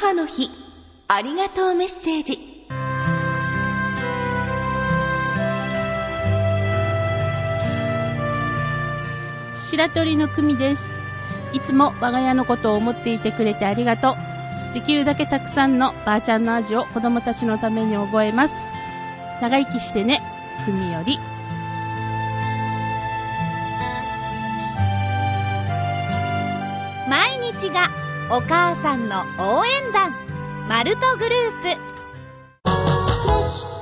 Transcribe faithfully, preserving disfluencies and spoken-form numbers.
母の日ありがとうメッセージ。 白鳥の久美です。いつも我が家のことを思っていてくれてありがとう。できるだけたくさんのばあちゃんの味を子供たちのために覚えます。長生きしてね、久美より。 毎日がお母さんの応援団、マルトグループ。